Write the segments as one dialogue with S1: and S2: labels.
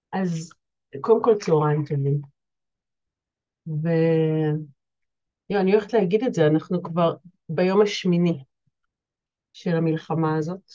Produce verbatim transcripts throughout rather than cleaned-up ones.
S1: אז קודם כל צהריים טובים. ואני הולכת להגיד את זה, אנחנו כבר ביום השמיני של המלחמה הזאת,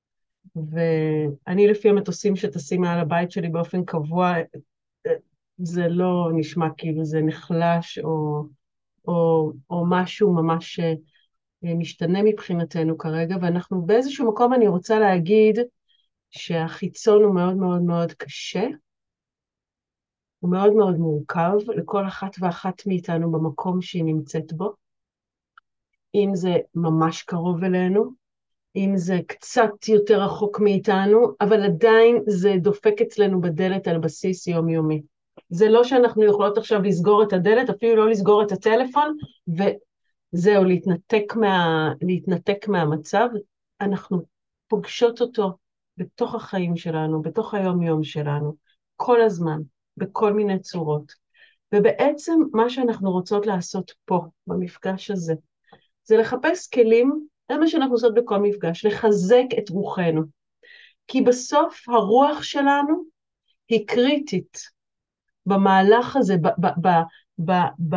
S1: ואני לפי המטוסים שטסים מעל הבית שלי באופן קבוע, זה לא נשמע כאילו זה נחלש או, או, או משהו ממש אה, משתנה מבחינתנו כרגע, ואנחנו באיזשהו מקום אני רוצה להגיד שהחיצון הוא מאוד מאוד מאוד קשה, הוא מאוד מאוד מורכב לכל אחת ואחת מאיתנו במקום שהיא נמצאת בו, אם זה ממש קרוב אלינו, אם זה קצת יותר רחוק מאיתנו, אבל עדיין זה דופק אצלנו בדלת על בסיס יומיומי. זה לא שאנחנו יכולות עכשיו לסגור את הדלת, אפילו לא לסגור את הטלפון, וזהו, להתנתק, מה, להתנתק מהמצב. אנחנו פוגשות אותו בתוך החיים שלנו, בתוך היום-יום שלנו, כל הזמן, בכל מיני צורות. ובעצם מה שאנחנו רוצות לעשות פה, במפגש הזה, זה לחפש כלים, זה מה שאנחנו עושות בכל מפגש, לחזק את רוחנו. כי בסוף הרוח שלנו היא קריטית במהלך הזה, ב, ב, ב, ב, ב,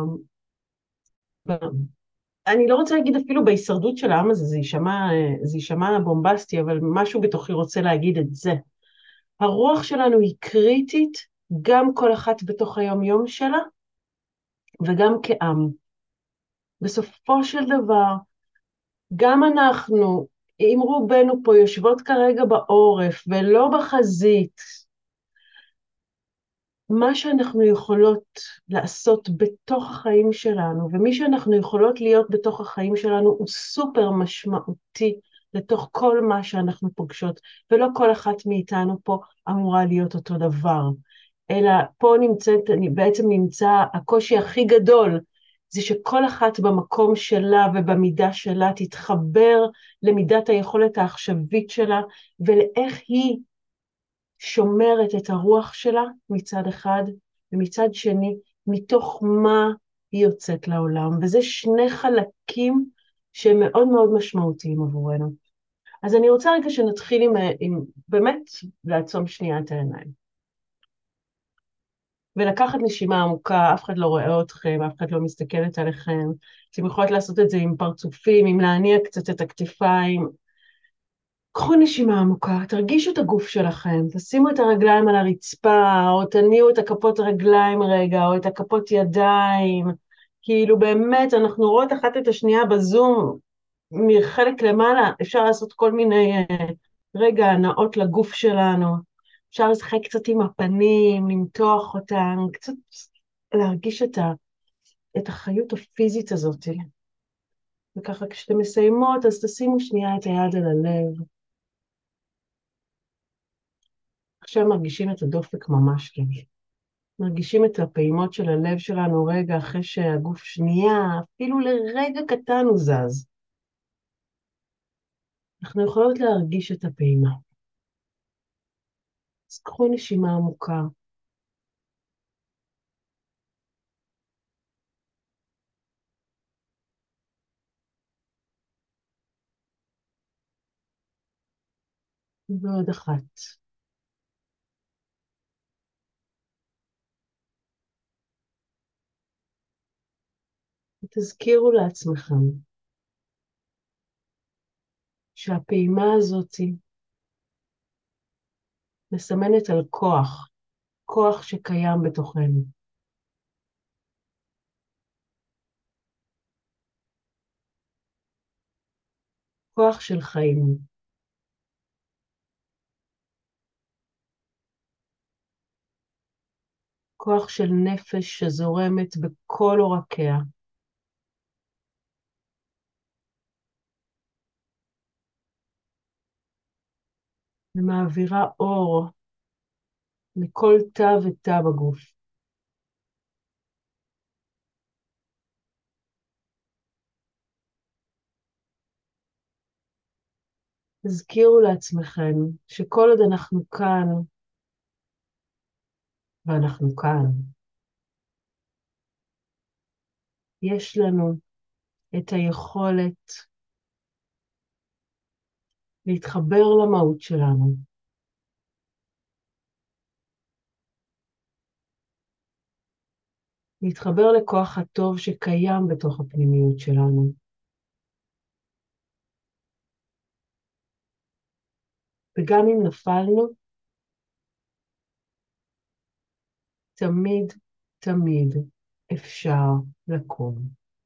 S1: ב, אני לא רוצה להגיד אפילו בהישרדות של העם הזה, זה יישמע, זה יישמע בומבסטי, אבל משהו בתוכי רוצה להגיד את זה. הרוח שלנו היא קריטית, גם כל אחת בתוך היום-יום שלה, וגם כעם. בסופו של דבר, גם אנחנו, אם רובנו פה יושבות כרגע בעורף ולא בחזית, מה שאנחנו יכולות לעשות בתוך החיים שלנו, ומי שאנחנו יכולות להיות בתוך החיים שלנו, הוא סופר משמעותי לתוך כל מה שאנחנו פוגשות, ולא כל אחת מאיתנו פה אמורה להיות אותו דבר, אלא פה נמצאת, בעצם נמצא הקושי הכי גדול, זה שכל אחת במקום שלה ובמידה שלה תתחבר למידת היכולת העכשווית שלה, ולאיך היא שומרת את הרוח שלה מצד אחד, ומצד שני, מתוך מה היא יוצאת לעולם. וזה שני חלקים שהם מאוד מאוד משמעותיים עבורנו. אז אני רוצה רגע שנתחיל עם, עם באמת לעצום שנייה את העיניים. ולקחת נשימה עמוקה, אף אחד לא רואה אתכם, אף אחד לא מסתכלת עליכם. אתם יכולות לעשות את זה עם פרצופים, עם להניע קצת את הכתפיים. קחו נשימה עמוקה, תרגישו את הגוף שלכם, תשימו את הרגליים על הרצפה, או תניעו את הכפות רגליים רגע, או את הכפות ידיים. כאילו באמת, אנחנו רואות אחת את השנייה בזום, מחלק למעלה, אפשר לעשות כל מיני אה, רגע הנאות לגוף שלנו. אפשר לשחק קצת עם הפנים, למתוח אותם, קצת להרגיש את, ה, את החיות הפיזית הזאת. וככה כשאתם מסיימות, אז תשימו שנייה את היד על הלב. עכשיו מרגישים את הדופק ממש טוב. מרגישים את הפעימות של הלב שלנו רגע אחרי שהגוף שנייה, אפילו לרגע קטן הוא זז. אנחנו יכולות להרגיש את הפעימה. אז קחו נשימה עמוקה. ועוד אחת. ותזכירו לעצמכם שהפעימה הזאת מסמנת על כוח, כוח שקיים בתוכנו. כוח של חיים. כוח של נפש שזורמת בכל עורקיה. ומעבירה אור מכל תא ותא בגוף. תזכירו לעצמכם שכל עוד אנחנו כאן, ואנחנו כאן, יש לנו את היכולת להתחבר למהות שלנו, להתחבר לכוח הטוב שקיים בתוך הפנימיות שלנו. וגם אם נפלנו, תמיד, תמיד אפשר לקום.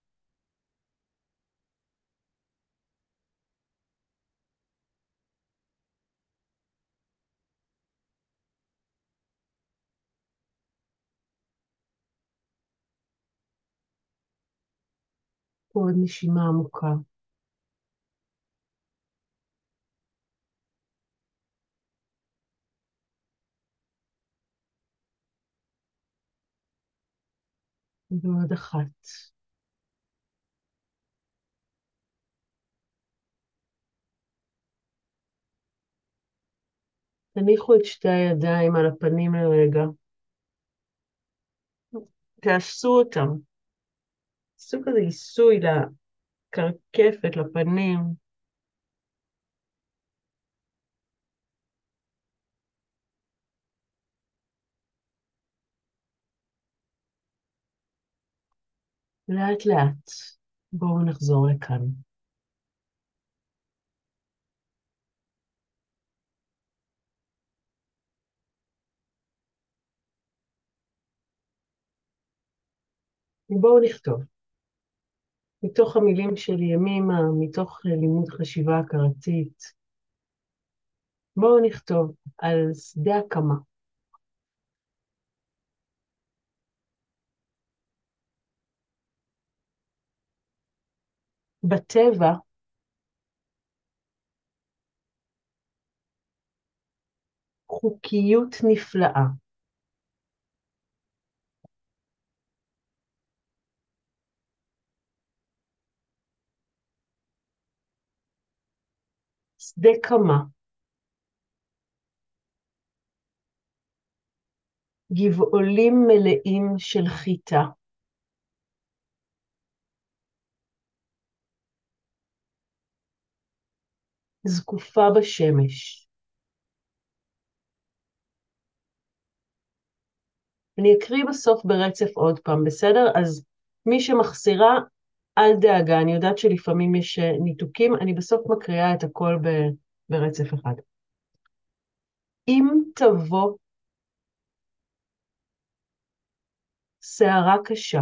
S1: עוד נשימה עמוקה. ועוד אחת. תניחו את שתי הידיים על הפנים לרגע. תעשו אותם. עשו כזה עיסוי לקרקפת, לפנים. לאט לאט. בואו נחזור לכאן. בואו נכתוב. מתוך המילים של ימימה, מתוך לימוד חשיבה הכרתית, בואו נכתוב על שדה הקמה. בטבע, חוקיות נפלאה. שדה קמה. גבעולים מלאים של חיטה. זקופה בשמש. אני אקריא בסוף ברצף עוד פעם, בסדר? אז מי שמחסירה, אל דאגה, אני יודעת שלפעמים יש ניתוקים, אני בסוף מקריאה את הכל ב- ברצף אחד. אם תבוא שערה קשה,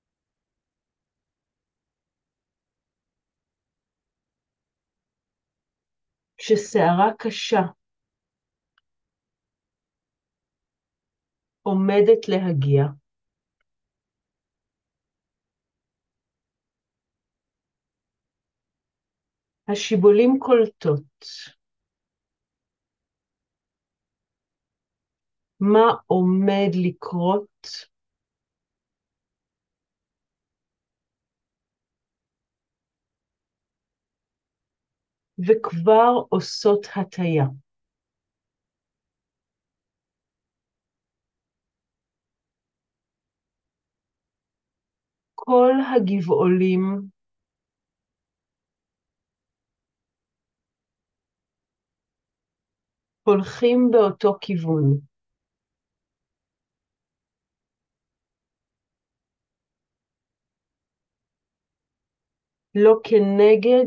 S1: כששערה קשה עומדת להגיע, השיבולים קולטות. מה עומד לקרות? וכבר עושות הטיה. כל הגבעולים הולכים באותו כיוון. לא כנגד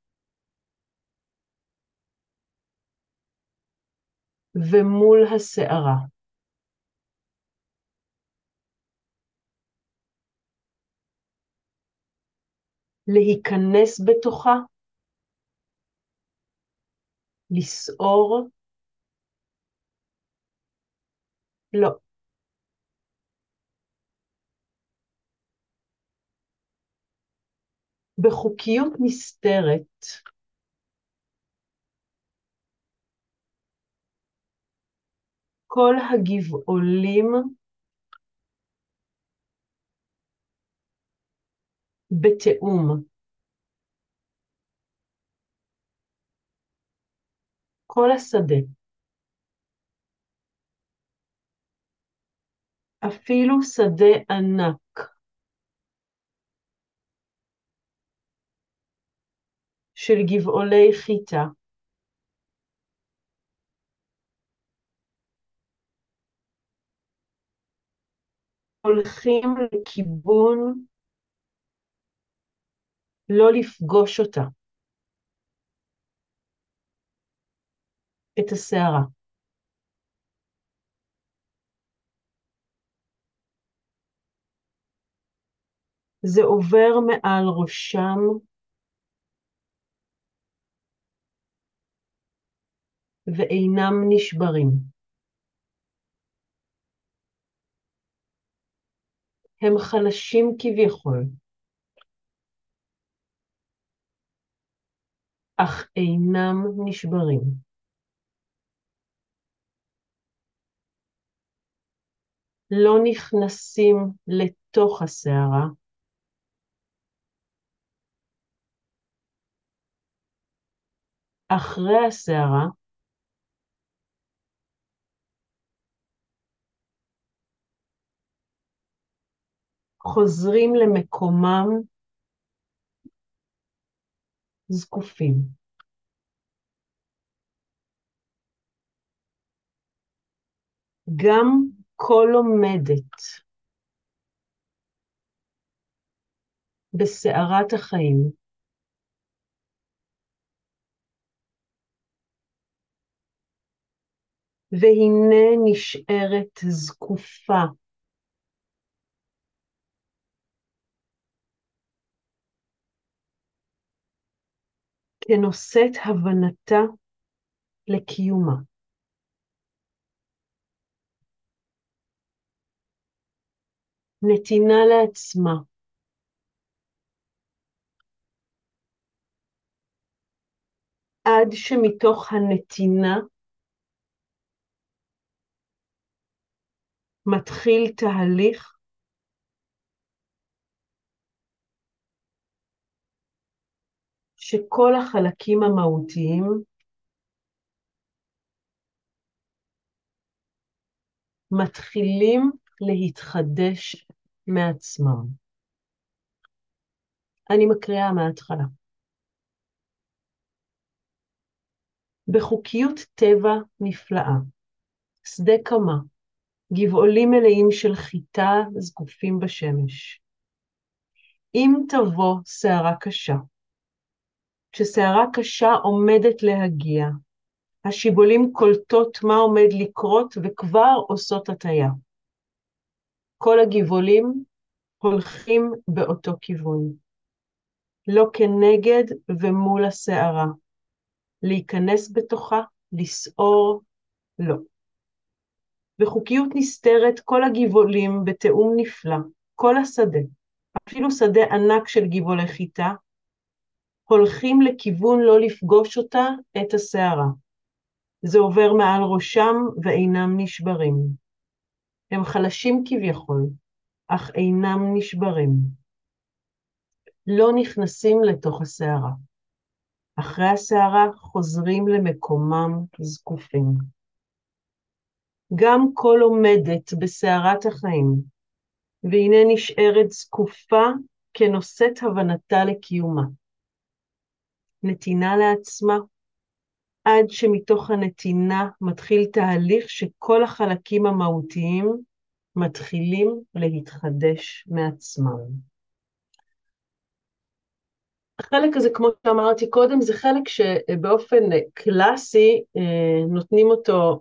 S1: ומול השערה. להיכנס בתוכה, לסעור, לא. בחוקיות נסתרת, כל הגבעולים בתאום. כל השדה. אפילו שדה ענק של גבעולי חיטה. הולכים לכיוון לא לפגוש אותה, את השערה. זה עובר מעל ראשם, ואינם נשברים. הם חלשים כביכול, אך אינם נשברים. לא נכנסים לתוך השערה, אחרי השערה, חוזרים למקומם זקופים. גם כל עומדת בסערת החיים, והנה נשארת זקופה, כנושאת הבנתה לקיומה. נתינה לעצמה, עד שמתוך הנתינה מתחיל תהליך שכל החלקים המהותיים מתחילים להתחדש מעצמם. אני מקריאה מההתחלה. בחוקיות טבע נפלאה, שדה קמה, גבעולים מלאים של חיטה זקופים בשמש. אם תבוא שערה קשה, כששערה קשה עומדת להגיע, השיבולים קולטות מה עומד לקרות וכבר עושות הטיה. כל הגבעולים הולכים באותו כיוון, לא כנגד ומול השערה, להיכנס בתוכה, לסעור, לא. בחוקיות נסתרת כל הגבעולים בתאום נפלא, כל השדה, אפילו שדה ענק של גבעולי חיטה, הולכים לכיוון לא לפגוש אותה, את השערה. זה עובר מעל ראשם ואינם נשברים. הם חלשים כביכול, אך אינם נשברים. לא נכנסים לתוך השערה. אחרי השערה חוזרים למקומם זקופים. גם כל עומדת בשערת החיים, והנה נשארת זקופה כנושאת הבנתה לקיומה. נתינה לעצמה, עד שמתוך הנתינה מתחיל תהליך שכל החלקים המהותיים מתחילים להתחדש מעצמם. החלק הזה, כמו שאמרתי קודם, זה חלק שבאופן קלאסי נותנים אותו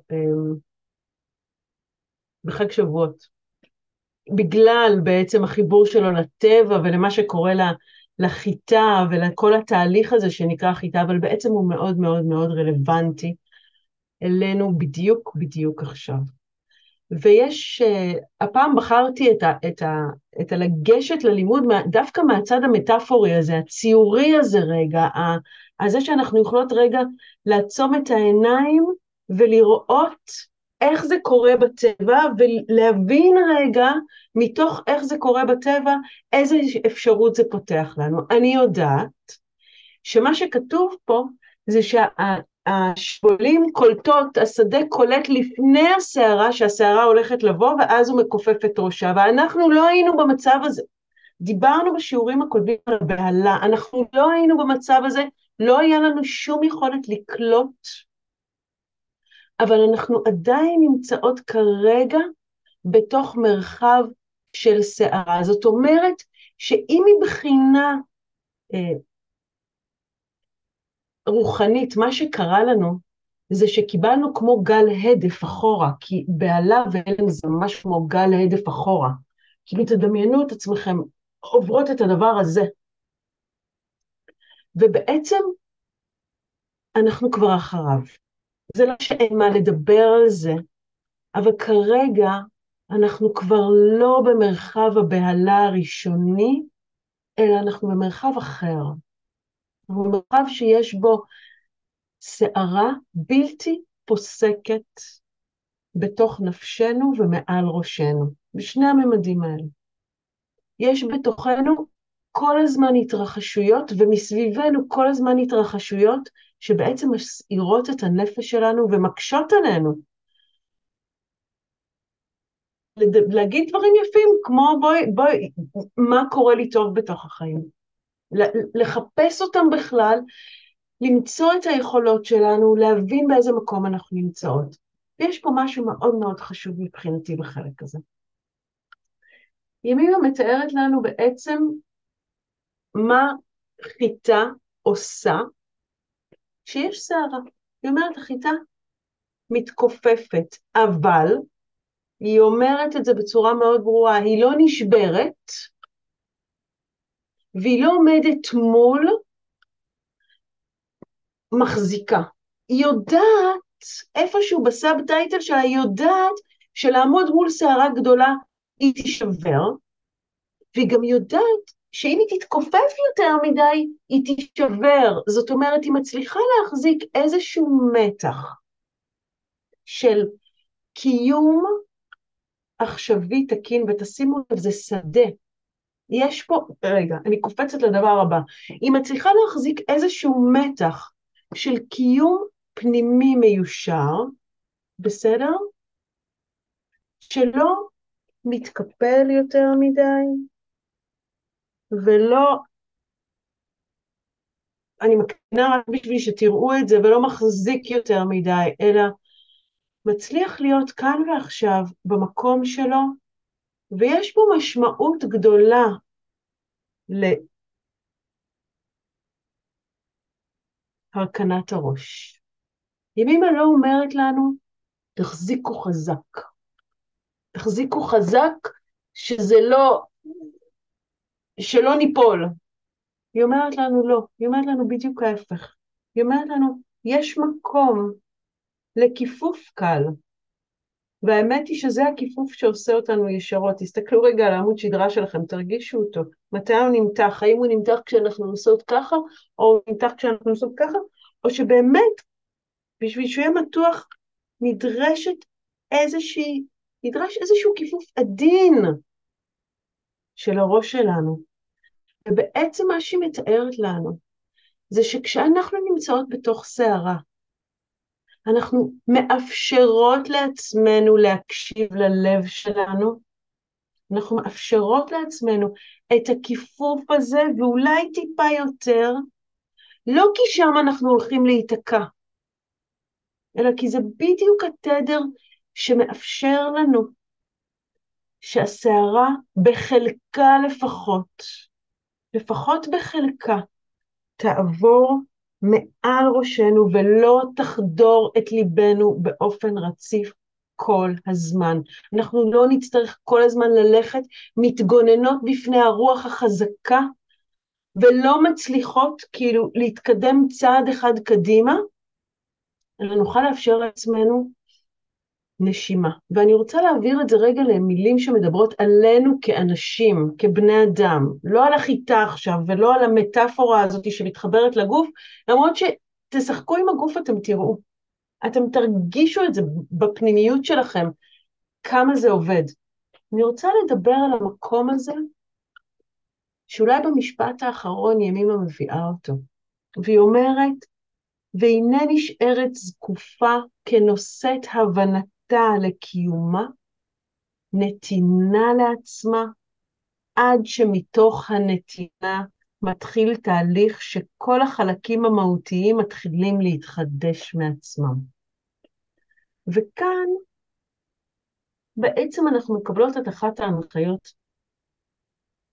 S1: בחג שבועות. בגלל בעצם החיבור שלו לטבע ולמה שקורה לחיטה ולכל התהליך הזה שנקרא חיטה, אבל בעצם הוא מאוד מאוד מאוד רלוונטי אלינו בדיוק בדיוק עכשיו. ויש, הפעם בחרתי את, ה, את, ה, את הלגשת ללימוד דווקא מהצד המטאפורי הזה, הציורי הזה רגע, הזה שאנחנו יכולות רגע לעצום את העיניים ולראות איך זה קורה בטבע, ולהבין רגע מתוך איך זה קורה בטבע, איזה אפשרות זה פותח לנו. אני יודעת שמה שכתוב פה זה שה... השבולים קולטות, השדה קולט לפני השערה, שהשערה הולכת לבוא, ואז הוא מכופף את ראשה, ואנחנו לא היינו במצב הזה. דיברנו בשיעורים הקודמים על הבהלה, אנחנו לא היינו במצב הזה, לא היה לנו שום יכולת לקלוט, אבל אנחנו עדיין נמצאות כרגע בתוך מרחב של שערה. זאת אומרת שאם מבחינה אה, רוחנית, מה שקרה לנו, זה שקיבלנו כמו גל הדף אחורה, כי בעלה ואלם זה ממש כמו גל הדף אחורה. כאילו תדמיינו את עצמכם, עוברות את הדבר הזה. ובעצם אנחנו כבר אחריו. זה לא שאין מה לדבר על זה, אבל כרגע אנחנו כבר לא במרחב הבהלה הראשוני, אלא אנחנו במרחב אחר. אנחנו במרחב שיש בו שערה בלתי פוסקת בתוך נפשנו ומעל ראשנו, בשני הממדים האלה. יש בתוכנו כל הזמן התרחשויות, ומסביבנו כל הזמן התרחשויות, שבעצם מסעירות את הנפש שלנו ומקשות עלינו. להגיד דברים יפים, כמו בואי, בואי, מה קורה לי טוב בתוך החיים. לחפש אותם בכלל, למצוא את היכולות שלנו, להבין באיזה מקום אנחנו נמצאות. ויש פה משהו מאוד מאוד חשוב מבחינתי בחלק הזה. ימימה מתארת לנו בעצם מה חיטה עושה שיש שערה. היא אומרת, החיטה מתכופפת, אבל היא אומרת את זה בצורה מאוד ברורה, היא לא נשברת, והיא לא עומדת מול מחזיקה. היא יודעת, איפשהו בסאב טייטל שלה, היא יודעת שלעמוד מול שערה גדולה היא תישבר, והיא גם יודעת שאם היא תתכופף יותר מדי, היא תישבר. זאת אומרת, היא מצליחה להחזיק איזשהו מתח של קיום עכשווי תקין, ותשימו לב, זה שדה. יש פה, רגע, אני קופצת לדבר הבא. היא מצליחה להחזיק איזשהו מתח של קיום פנימי מיושר, בסדר? שלא מתקפל יותר מדי, ולא, אני מקנה רק בשביל שתראו את זה, ולא מחזיק יותר מדי, אלא מצליח להיות כאן ועכשיו במקום שלו, ויש פה משמעות גדולה להרכנת הראש. ימימה לא אומרת לנו, תחזיקו חזק. תחזיקו חזק שזה לא, שלא ניפול. היא אומרת לנו לא, היא אומרת לנו בדיוק ההפך. היא אומרת לנו, יש מקום לכיפוף קל, והאמת היא שזה הכיפוף שעושה אותנו ישרות. תסתכלו רגע על העמוד שדרה שלכם, תרגישו אותו. מתי הוא נמתח? האם הוא נמתח כשאנחנו נוסעות ככה, או הוא נמתח כשאנחנו נוסעות ככה, או שבאמת, בשביל שהוא יהיה מתוח, נדרשת איזושהי, נדרש איזשהו כיפוף עדין של הראש שלנו. ובעצם מה שהיא מתארת לנו, זה שכשאנחנו נמצאות בתוך שערה, אנחנו מאפשרות לעצמנו להקשיב ללב שלנו, אנחנו מאפשרות לעצמנו את הכיפוף הזה, ואולי טיפה יותר, לא כי שם אנחנו הולכים להיתקע, אלא כי זה בדיוק התדר שמאפשר לנו שהשערה בחלקה לפחות, לפחות בחלקה, תעבור מעל ראשנו ולא תחדור את ליבנו באופן רציף כל הזמן. אנחנו לא נצטרך כל הזמן ללכת מתגוננות בפני הרוח החזקה, ולא מצליחות כאילו להתקדם צעד אחד קדימה, אלא נוכל לאפשר לעצמנו נשימה. ואני רוצה להעביר את זה רגע למילים שמדברות עלינו כאנשים, כבני אדם, לא על החיטה עכשיו, ולא על המטאפורה הזאת שמתחברת לגוף, למרות שתשחקו עם הגוף אתם תראו, אתם תרגישו את זה בפנימיות שלכם, כמה זה עובד. אני רוצה לדבר על המקום הזה, שאולי במשפט האחרון ימימה מביאה אותו, והיא אומרת, והנה נשארת זקופה כנושאת הבנתה לקיומה, נתינה לעצמה, עד שמתוך הנתינה מתחיל תהליך שכל החלקים המהותיים מתחילים להתחדש מעצמם. וכאן בעצם אנחנו מקבלות את אחת ההנחיות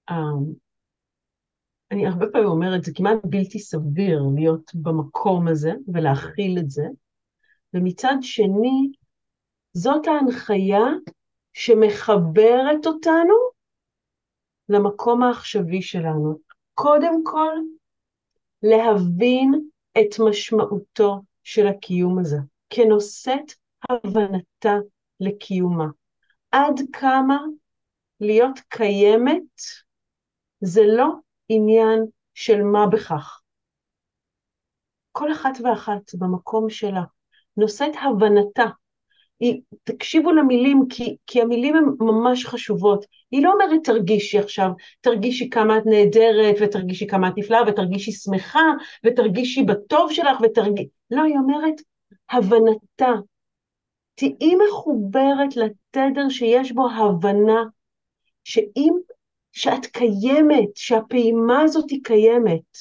S1: אמ, אני הרבה פעמים אומרת, זה כמעט בלתי סביר להיות במקום הזה ולהכיל את זה, ומצד שני, זאת ההנחיה שמחברת אותנו למקום העכשווי שלנו. קודם כל, להבין את משמעותו של הקיום הזה, כנושאת הבנתה לקיומה. עד כמה להיות קיימת זה לא עניין של מה בכך. כל אחת ואחת במקום שלה, נושאת הבנתה. היא, תקשיבו למילים, כי, כי המילים הן ממש חשובות. היא לא אומרת תרגישי עכשיו, תרגישי כמה את נהדרת, ותרגישי כמה את נפלאה, ותרגישי שמחה, ותרגישי בטוב שלך, ותרגישי... לא, היא אומרת הבנתה. תהי מחוברת לתדר שיש בו הבנה, שאם, שאת קיימת, שהפעימה הזאת היא קיימת,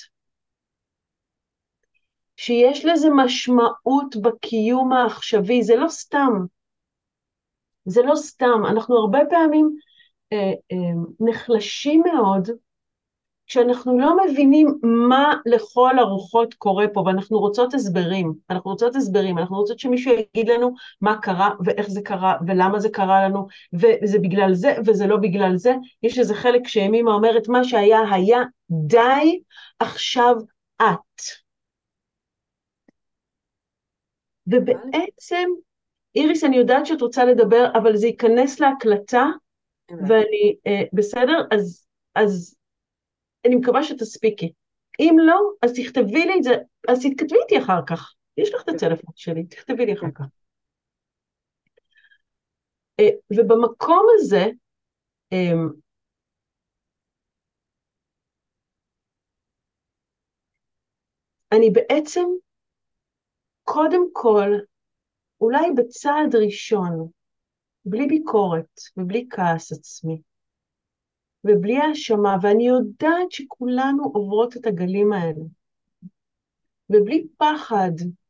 S1: שיש לזה משמעות בקיום העכשווי, זה לא סתם. זה לא סתם, אנחנו הרבה פעמים אה, אה, נחלשים מאוד, כשאנחנו לא מבינים מה לכל הרוחות קורה פה, ואנחנו רוצות הסברים, אנחנו רוצות הסברים, אנחנו רוצות שמישהו יגיד לנו מה קרה, ואיך זה קרה, ולמה זה קרה לנו, וזה בגלל זה, וזה לא בגלל זה. יש איזה חלק שימימה אומרת, מה שהיה היה, די, עכשיו את. ובעצם, איריס, אני יודעת שאת רוצה לדבר, אבל זה ייכנס להקלטה, ואני, אה, בסדר? אז, אז אני מקווה שתספיקי. אם לא, אז תכתבי לי את זה, אז תתכתבי איתי אחר כך. יש לך את הטלפון שלי, תכתבי לי אחר כך. אה, ובמקום הזה, אה, אני בעצם, קודם כל, אולי בצעד ראשון, בלי ביקורת ובלי כעס עצמי, ובלי האשמה, ואני יודעת שכולנו עוברות את הגלים האלה, ובלי פחד,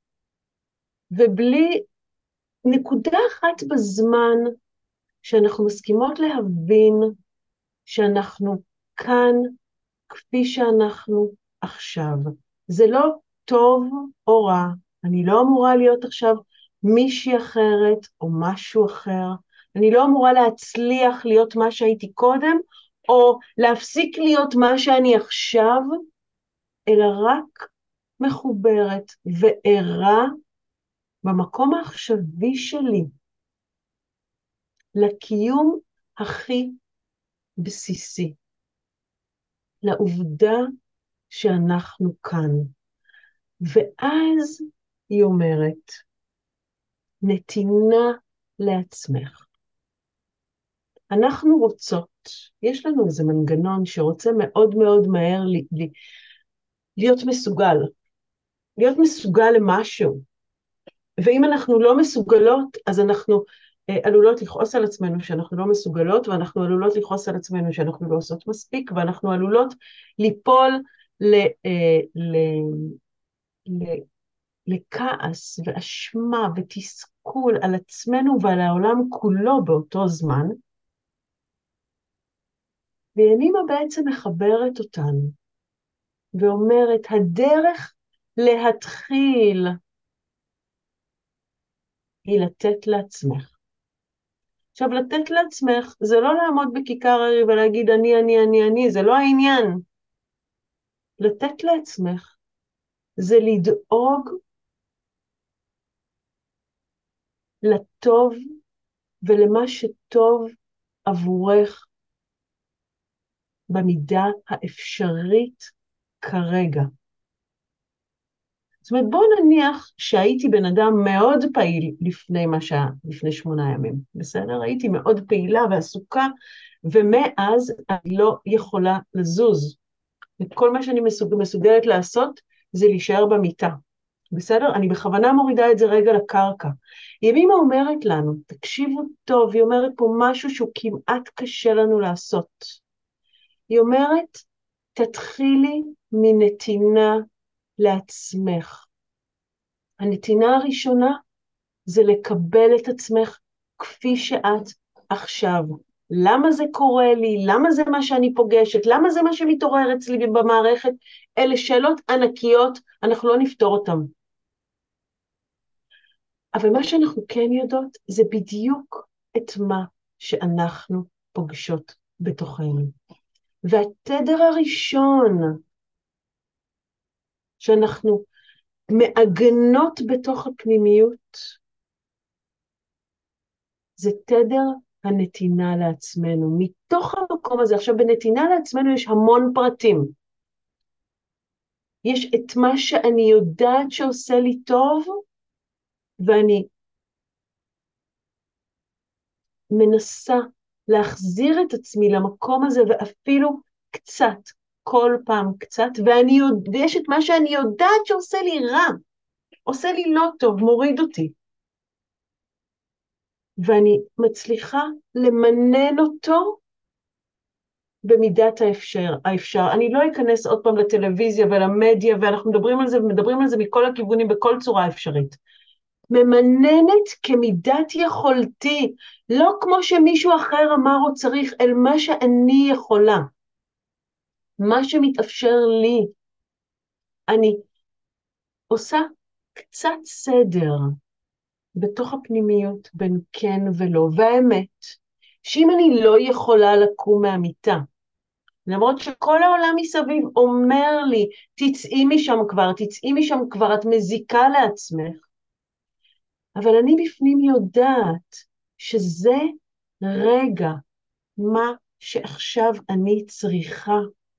S1: ובלי נקודה אחת בזמן, שאנחנו מסכימות להבין שאנחנו כאן כפי שאנחנו עכשיו. זה לא טוב או רע, אני לא אמורה להיות עכשיו מישהי אחרת או משהו אחר, אני לא אמורה להצליח להיות מה שהייתי קודם, או להפסיק להיות מה שאני עכשיו, אלא רק מחוברת וערה במקום העכשווי שלי, לקיום הכי בסיסי, לעובדה שאנחנו כאן. ואז היא אומרת, נתינה לעצמך. אנחנו רוצות, יש לנו איזה מנגנון שרוצה מאוד מאוד מהר לי, לי, להיות מסוגל, להיות מסוגל למשהו. ואם אנחנו לא מסוגלות, אז אנחנו אה, עלולות לכעוס על עצמנו שאנחנו לא מסוגלות, ואנחנו עלולות לכעוס על עצמנו שאנחנו לא עושות מספיק, ואנחנו עלולות ליפול ל, אה, ל, ל, לכעס ואשמה ותסכול על עצמנו ועל העולם כולו באותו זמן, וימימה בעצם מחברת אותנו, ואומרת, הדרך להתחיל היא לתת לעצמך. עכשיו, לתת לעצמך זה לא לעמוד בכיכר העיר ולהגיד אני, אני, אני, אני, זה לא העניין. לתת לעצמך זה לדאוג לטוב ולמה שטוב עבורך במידה האפשרית כרגע. זאת אומרת, בואו נניח שהייתי בן אדם מאוד פעיל לפני מה שהיה, לפני שמונה ימים, בסדר? הייתי מאוד פעילה ועסוקה, ומאז אני לא יכולה לזוז. וכל מה שאני מסוג, מסוגלת לעשות זה להישאר במיטה, בסדר? אני בכוונה מורידה את זה רגע לקרקע. ימימה אומרת לנו, תקשיבו טוב, היא אומרת פה משהו שהוא כמעט קשה לנו לעשות. היא אומרת, תתחילי מנתינה לעצמך. הנתינה הראשונה זה לקבל את עצמך כפי שאת עכשיו, למה זה קורה לי, למה זה מה שאני פוגשת, למה זה מה שמתעורר אצלי במערכת, אלה שאלות ענקיות, אנחנו לא נפתור אותן. אבל מה שאנחנו כן יודעות, זה בדיוק את מה שאנחנו פוגשות בתוכנו. והתדר הראשון שאנחנו מעגנות בתוך הפנימיות, זה תדר הנתינה לעצמנו. מתוך המקום הזה, עכשיו בנתינה לעצמנו יש המון פרטים. יש את מה שאני יודעת שעושה לי טוב, ואני מנסה להחזיר את עצמי למקום הזה, ואפילו קצת, כל פעם קצת, ואני יודע, יש את מה שאני יודעת שעושה לי רע, עושה לי לא טוב, מוריד אותי. ואני מצליחה למנן אותו במידת האפשר, האפשר. אני לא אכנס עוד פעם לטלוויזיה ולמדיה, ואנחנו מדברים על זה, ומדברים על זה מכל הכיוונים, בכל צורה אפשרית. ממננת כמידת יכולתי, לא כמו שמישהו אחר אמר או צריך, אל מה שאני יכולה. מה שמתאפשר לי. אני עושה קצת סדר בתוך הפנימיות בין כן ולא, והאמת, שאם אני לא יכולה לקום מהמיטה, למרות שכל העולם מסביב אומר לי, תצאי משם כבר, תצאי משם כבר, את מזיקה לעצמך, אבל אני בפנים יודעת שזה רגע מה שעכשיו אני צריכה.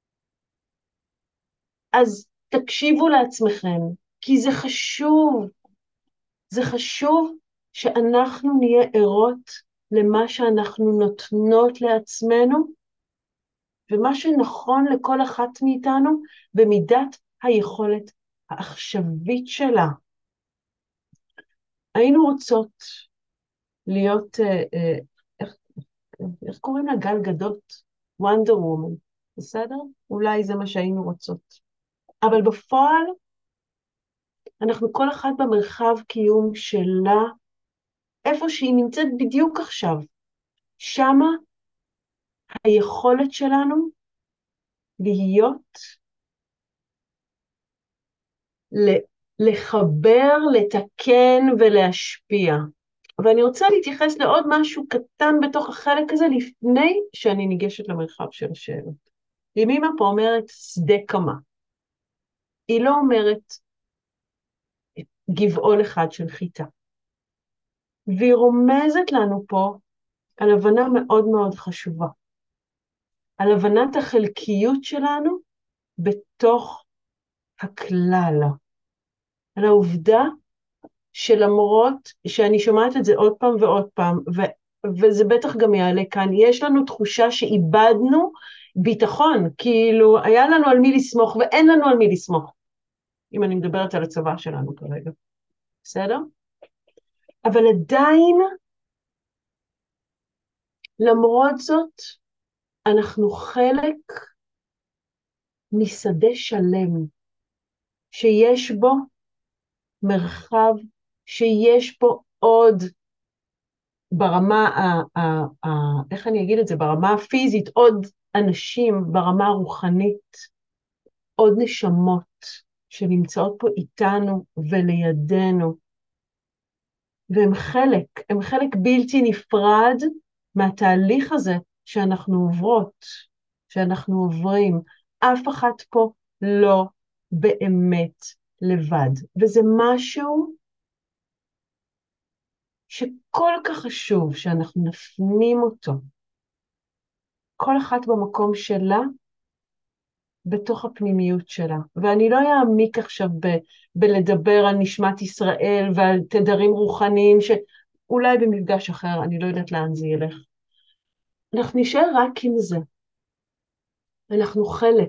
S1: אז תקשיבו לעצמכם, כי זה חשוב. זה חשוב שאנחנו נהיה ערות למה שאנחנו נותנות לעצמנו, ומה שנכון לכל אחת מאיתנו במידת היכולת העכשווית שלה. היינו רוצות להיות, אה, אה, איך, איך קוראים לה? גל גדות? וונדר וומן, בסדר? אולי זה מה שהיינו רוצות. אבל בפועל, אנחנו כל אחת במרחב קיום שלה, איפה שהיא נמצאת בדיוק עכשיו. שמה היכולת שלנו להיות, לחבר, לתקן ולהשפיע. ואני רוצה להתייחס לעוד משהו קטן בתוך החלק הזה, לפני שאני ניגשת למרחב של השאלות. ימימה פה אומרת שדה קמה. היא לא אומרת גבעול אחד של חיטה. והיא רומזת לנו פה על הבנה מאוד מאוד חשובה. על הבנת החלקיות שלנו בתוך הכלל. על העובדה שלמרות שאני שומעת את זה עוד פעם ועוד פעם, ו- וזה בטח גם יעלה כאן, יש לנו תחושה שאיבדנו ביטחון, כאילו היה לנו על מי לסמוך ואין לנו על מי לסמוך, אם אני מדברת על הצבא שלנו כרגע, בסדר? אבל עדיין, למרות זאת, אנחנו חלק משדה שלם, שיש בו מרחב, שיש פה עוד ברמה, ה, ה, ה, איך אני אגיד את זה, ברמה הפיזית, עוד אנשים ברמה הרוחנית, עוד נשמות שנמצאות פה איתנו ולידינו, והם חלק, הם חלק בלתי נפרד מהתהליך הזה שאנחנו עוברות, שאנחנו עוברים. אף אחת פה לא באמת לבד, וזה משהו שכל כך חשוב שאנחנו נפנים אותו, כל אחת במקום שלה, בתוך הפנימיות שלה. ואני לא אעמיק עכשיו ב- בלדבר על נשמת ישראל ועל תדרים רוחניים, שאולי במפגש אחר, אני לא יודעת לאן זה ילך. אנחנו נשאר רק עם זה. אנחנו חלק.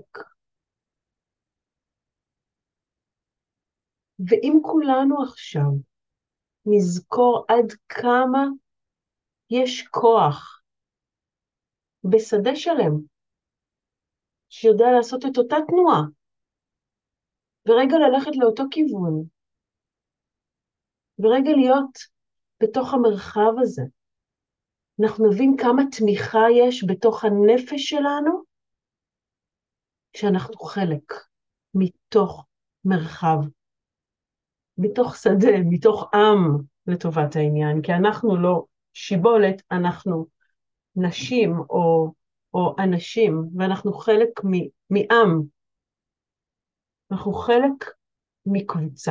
S1: ואם כולנו עכשיו נזכור עד כמה יש כוח בשדה שלם, שיודע לעשות את אותה תנועה, ורגע ללכת לאותו כיוון, ורגע להיות בתוך המרחב הזה, אנחנו נבין כמה תמיכה יש בתוך הנפש שלנו, שאנחנו חלק מתוך מרחב, מתוך שדה, מתוך עם לטובת העניין, כי אנחנו לא שיבולת, אנחנו נשים או, או אנשים, ואנחנו חלק מ, מעם, אנחנו חלק מקבוצה.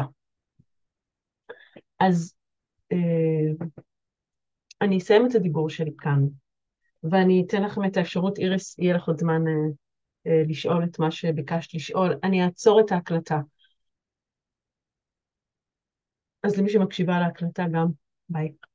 S1: אז אה, אני אסיים את הדיבור שלי כאן, ואני אתן לכם את האפשרות, איריס, יהיה לך עוד זמן אה, אה, לשאול את מה שביקשת לשאול. אני אעצור את ההקלטה. אז למי שמקשיבה להקלטה גם, ביי.